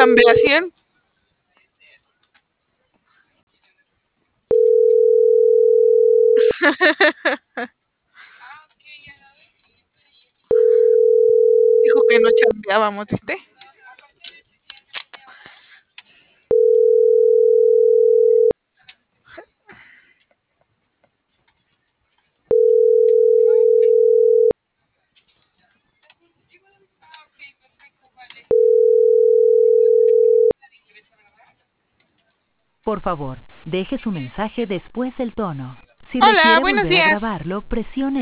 chambeación. Dijo que no chambeábamos, ¿viste? Por favor, deje su mensaje después del tono. Si Hola, requiere buenos volver a días. grabarlo, presione